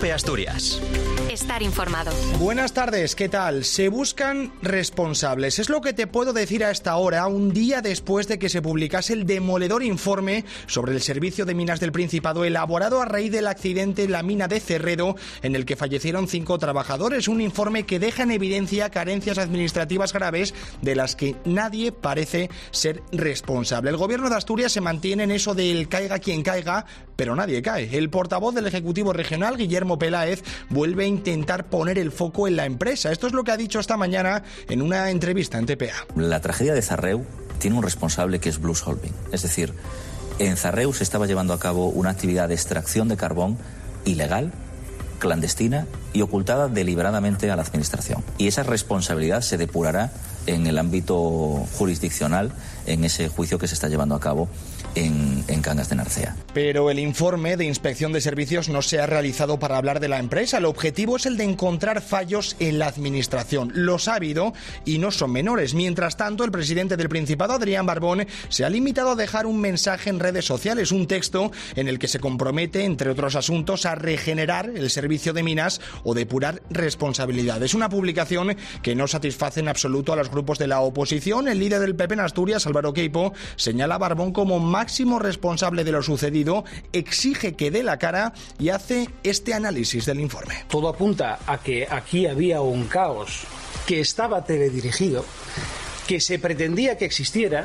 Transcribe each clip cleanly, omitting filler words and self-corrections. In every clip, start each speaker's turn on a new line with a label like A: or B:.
A: COPE Asturias.
B: Estar informado.
C: Buenas tardes, ¿qué tal? Se buscan responsables. Es lo que te puedo decir a esta hora, un día después de que se publicase el demoledor informe sobre el Servicio de Minas del Principado, elaborado a raíz del accidente en la mina de Cerredo, en el que fallecieron 5 trabajadores. Un informe que deja en evidencia carencias administrativas graves de las que nadie parece ser responsable. El Gobierno de Asturias se mantiene en eso del caiga quien caiga, pero nadie cae. El portavoz del Ejecutivo Regional, Guillermo Peláez, vuelve a intentar poner el foco en la empresa. Esto es lo que ha dicho esta mañana en una entrevista en TPA.
D: La tragedia de Zarreu tiene un responsable que es Blues Holding. Es decir, en Zarreu se estaba llevando a cabo una actividad de extracción de carbón ilegal, clandestina y ocultada deliberadamente a la Administración. Y esa responsabilidad se depurará en el ámbito jurisdiccional en ese juicio que se está llevando a cabo en Cangas de Narcea.
C: Pero el informe de inspección de servicios no se ha realizado para hablar de la empresa. El objetivo es el de encontrar fallos en la administración. Los ha habido y no son menores. Mientras tanto, el presidente del Principado, Adrián Barbón, se ha limitado a dejar un mensaje en redes sociales, un texto en el que se compromete, entre otros asuntos, a regenerar el servicio de minas o depurar responsabilidades. Una publicación que no satisface en absoluto a los grupos de la oposición. El líder del PP en Asturias, Álvaro Queipo, señala a Barbón como máximo responsable de lo sucedido, exige que dé la cara y hace este análisis del informe.
E: Todo apunta a que aquí había un caos que estaba teledirigido, que se pretendía que existiera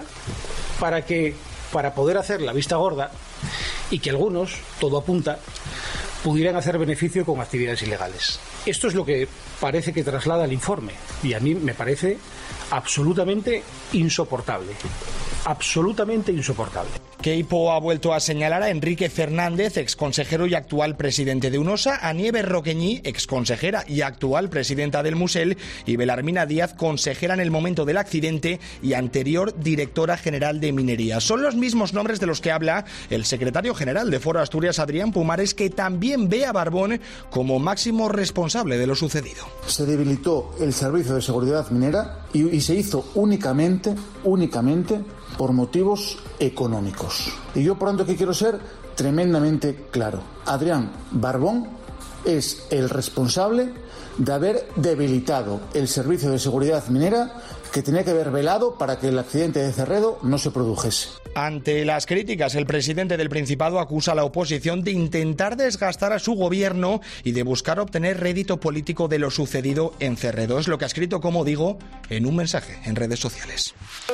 E: para poder hacer la vista gorda y que algunos, todo apunta, pudieran hacer beneficio con actividades ilegales. Esto es lo que parece que traslada el informe y a mí me parece absolutamente insoportable. Absolutamente insoportable.
C: Queipo ha vuelto a señalar a Enrique Fernández, exconsejero y actual presidente de UNOSA, a Nieves Roqueñi, exconsejera y actual presidenta del Musel, y Belarmina Díaz, consejera en el momento del accidente y anterior directora general de Minería. Son los mismos nombres de los que habla el secretario general de Foro Asturias, Adrián Pumares, que también ve a Barbón como máximo responsable de lo sucedido.
F: Se debilitó el servicio de seguridad minera y se hizo únicamente por motivos económicos. Y yo, por tanto, que quiero ser tremendamente claro. Adrián Barbón es el responsable de haber debilitado el servicio de seguridad minera que tenía que haber velado para que el accidente de Cerredo no se produjese.
C: Ante las críticas, el presidente del Principado acusa a la oposición de intentar desgastar a su gobierno y de buscar obtener rédito político de lo sucedido en Cerredo. Es lo que ha escrito, como digo, en un mensaje en redes sociales.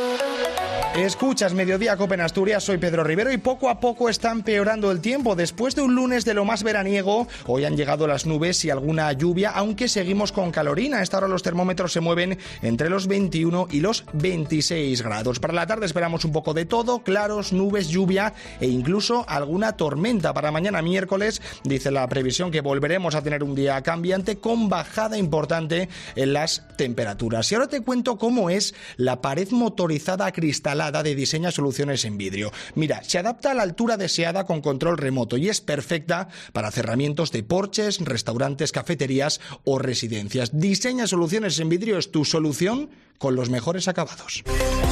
C: Escuchas Mediodía Cope en Asturias, soy Pedro Rivero y poco a poco está empeorando el tiempo. Después de un lunes de lo más veraniego, hoy han llegado las nubes y alguna lluvia, aunque seguimos con calorina. A esta hora los termómetros se mueven entre los 21 y los 26 grados. Para la tarde esperamos un poco de todo, claros, nubes, lluvia e incluso alguna tormenta. Para mañana miércoles dice la previsión que volveremos a tener un día cambiante con bajada importante en las temperaturas. Y ahora te cuento cómo es la pared motorizada acristalada de Diseña Soluciones en Vidrio. Mira, se adapta a la altura deseada con control remoto y es perfecta para cerramientos de porches, restaurantes, cafeterías o residencias. Diseña Soluciones en Vidrio es tu solución con los mejores acabados.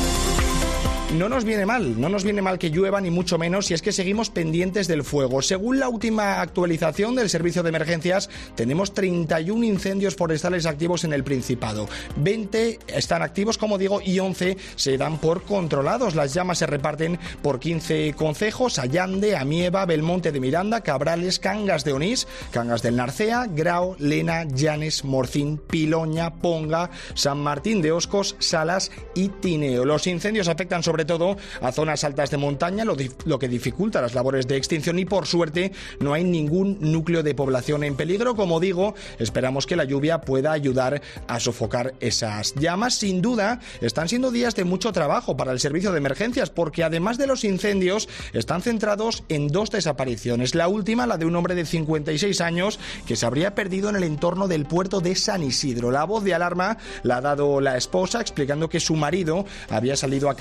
C: No nos viene mal que llueva ni mucho menos si es que seguimos pendientes del fuego. Según la última actualización del Servicio de Emergencias, tenemos 31 incendios forestales activos en el Principado. 20 están activos, como digo, y 11 se dan por controlados. Las llamas se reparten por 15 concejos: Allande, Amieva, Belmonte de Miranda, Cabrales, Cangas de Onís, Cangas del Narcea, Grao, Lena, Llanes, Morcín, Piloña, Ponga, San Martín de Oscos, Salas y Tineo. Los incendios afectan sobre todo a zonas altas de montaña, lo que dificulta las labores de extinción y por suerte no hay ningún núcleo de población en peligro. Como digo, esperamos que la lluvia pueda ayudar a sofocar esas llamas. Sin duda, están siendo días de mucho trabajo para el servicio de emergencias porque además de los incendios están centrados en 2 desapariciones. La última, la de un hombre de 56 años que se habría perdido en el entorno del puerto de San Isidro. La voz de alarma la ha dado la esposa explicando que su marido había salido a cazar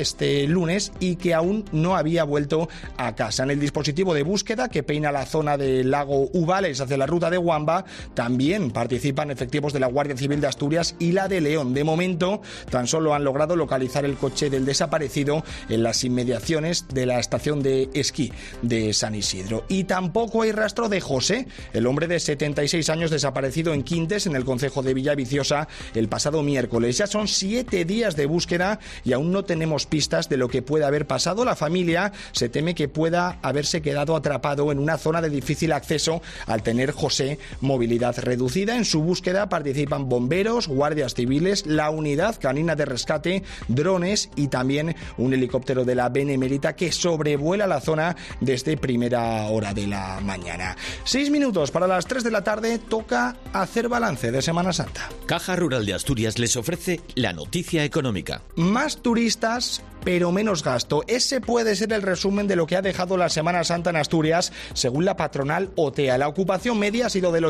C: este lunes y que aún no había vuelto a casa. En el dispositivo de búsqueda que peina la zona del lago Uvales hacia la ruta de Huamba también participan efectivos de la Guardia Civil de Asturias y la de León. De momento, tan solo han logrado localizar el coche del desaparecido en las inmediaciones de la estación de esquí de San Isidro. Y tampoco hay rastro de José, el hombre de 76 años desaparecido en Quintes, en el concejo de Villaviciosa, el pasado miércoles. Ya son 7 días de búsqueda y aún no tenemos pistas de lo que puede haber pasado. La familia se teme que pueda haberse quedado atrapado en una zona de difícil acceso al tener José movilidad reducida. En su búsqueda participan bomberos, guardias civiles, la unidad canina de rescate, drones y también un helicóptero de la Benemérita que sobrevuela la zona desde primera hora de la mañana. 6 minutos para las 3 de la tarde, toca hacer balance de Semana Santa.
A: Caja Rural de Asturias les ofrece la noticia económica.
C: Más turistas, pero menos gasto. Ese puede ser el resumen de lo que ha dejado la Semana Santa en Asturias, según la patronal OTEA. La ocupación media ha sido del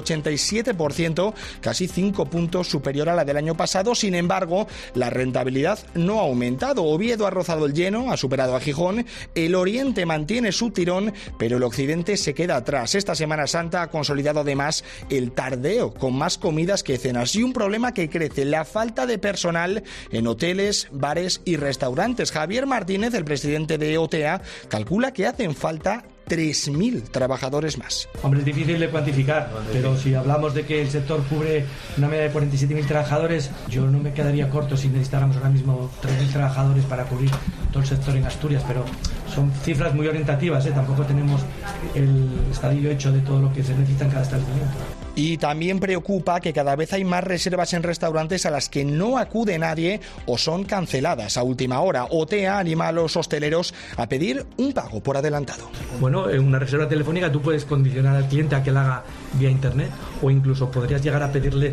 C: 87%, casi 5 puntos superior a la del año pasado. Sin embargo, la rentabilidad no ha aumentado. Oviedo ha rozado el lleno, ha superado a Gijón. El Oriente mantiene su tirón, pero el Occidente se queda atrás. Esta Semana Santa ha consolidado además el tardeo, con más comidas que cenas. Y un problema que crece, la falta de personal en hoteles, bares y restaurantes. Javier Martínez, el presidente de OTEA, calcula que hacen falta 3.000 trabajadores más.
B: Hombre, es difícil de cuantificar, pero si hablamos de que el sector cubre una media de 47.000 trabajadores, yo no me quedaría corto si necesitáramos ahora mismo 3.000 trabajadores para cubrir todo el sector en Asturias, pero son cifras muy orientativas, tampoco tenemos el estadillo hecho de todo lo que se necesita en cada establecimiento.
C: Y también preocupa que cada vez hay más reservas en restaurantes a las que no acude nadie o son canceladas a última hora. OTEA anima a los hosteleros a pedir un pago por adelantado.
B: Bueno, en una reserva telefónica tú puedes condicionar al cliente a que la haga vía internet o incluso podrías llegar a pedirle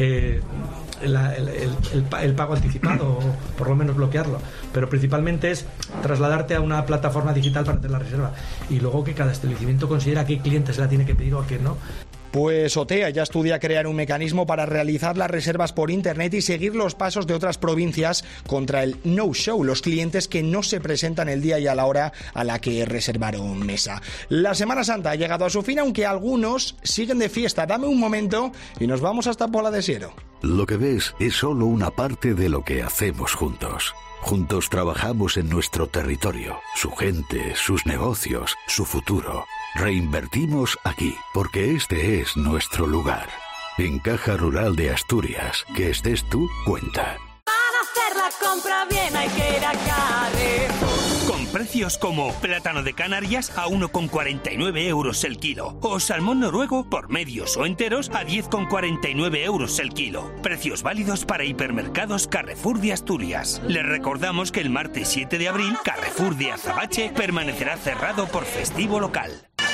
B: el pago anticipado o por lo menos bloquearlo, pero principalmente es trasladarte a una plataforma digital para hacer la reserva y luego que cada establecimiento considera a qué cliente se la tiene que pedir o a qué no.
C: Pues OTEA ya estudia crear un mecanismo para realizar las reservas por internet y seguir los pasos de otras provincias contra el no-show, los clientes que no se presentan el día y a la hora a la que reservaron mesa. La Semana Santa ha llegado a su fin, aunque algunos siguen de fiesta. Dame un momento y nos vamos hasta Pola de Siero.
G: Lo que ves es solo una parte de lo que hacemos juntos. Juntos trabajamos en nuestro territorio, su gente, sus negocios, su futuro. Reinvertimos aquí, porque este es nuestro lugar. En Caja Rural de Asturias, que estés tú, cuenta.
H: Para hacer la compra bien hay que ir a Carrefour.
I: Con precios como plátano de Canarias a 1,49 euros el kilo o salmón noruego por medios o enteros a 10,49 euros el kilo. Precios válidos para hipermercados Carrefour de Asturias. Les recordamos que el martes 7 de abril Carrefour de Azabache permanecerá cerrado por festivo local.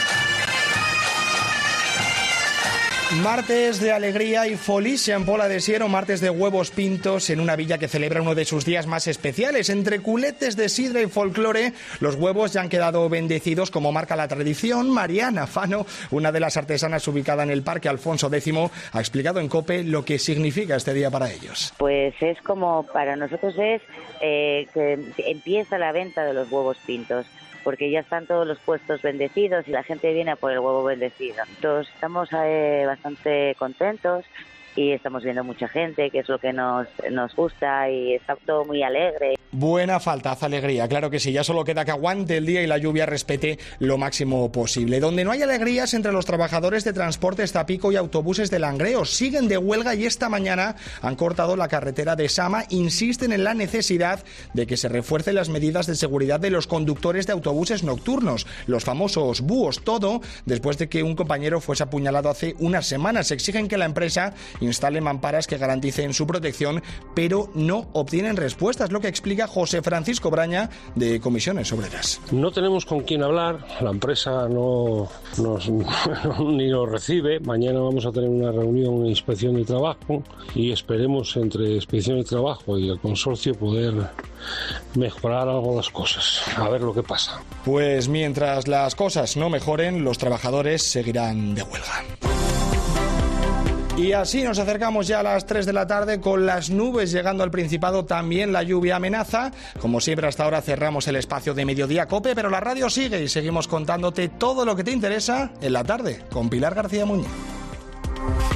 C: Martes de alegría y folicia en Pola de Siero, martes de huevos pintos en una villa que celebra uno de sus días más especiales. Entre culetes de sidra y folclore, los huevos ya han quedado bendecidos como marca la tradición. Mariana Fano, una de las artesanas ubicada en el Parque Alfonso X, ha explicado en COPE lo que significa este día para ellos.
J: Pues es como, para nosotros es que empieza la venta de los huevos pintos, porque ya están todos los puestos bendecidos y la gente viene a por el huevo bendecido. Todos estamos bastante contentos y estamos viendo mucha gente, que es lo que nos gusta, y está todo muy alegre.
C: Buena falta, hace alegría, claro que sí, ya solo queda que aguante el día y la lluvia respete lo máximo posible. Donde no hay alegrías entre los trabajadores de transportes Zapico y autobuses de Langreo, siguen de huelga y esta mañana han cortado la carretera de Sama, insisten en la necesidad de que se refuercen las medidas de seguridad de los conductores de autobuses nocturnos, los famosos búhos, todo después de que un compañero fuese apuñalado hace unas semanas. Exigen que la empresa instale mamparas que garanticen su protección, pero no obtienen respuestas, lo que explica José Francisco Braña de Comisiones Obreras.
K: No tenemos con quién hablar, la empresa ni nos recibe. Mañana vamos a tener una reunión en Inspección de Trabajo y esperemos entre Inspección de Trabajo y el consorcio poder mejorar algo las cosas, a ver lo que pasa.
C: Pues mientras las cosas no mejoren, los trabajadores seguirán de huelga. Y así nos acercamos ya a las 3 de la tarde con las nubes llegando al Principado, también la lluvia amenaza. Como siempre, hasta ahora cerramos el espacio de Mediodía Cope, pero la radio sigue y seguimos contándote todo lo que te interesa en la tarde con Pilar García Muñiz.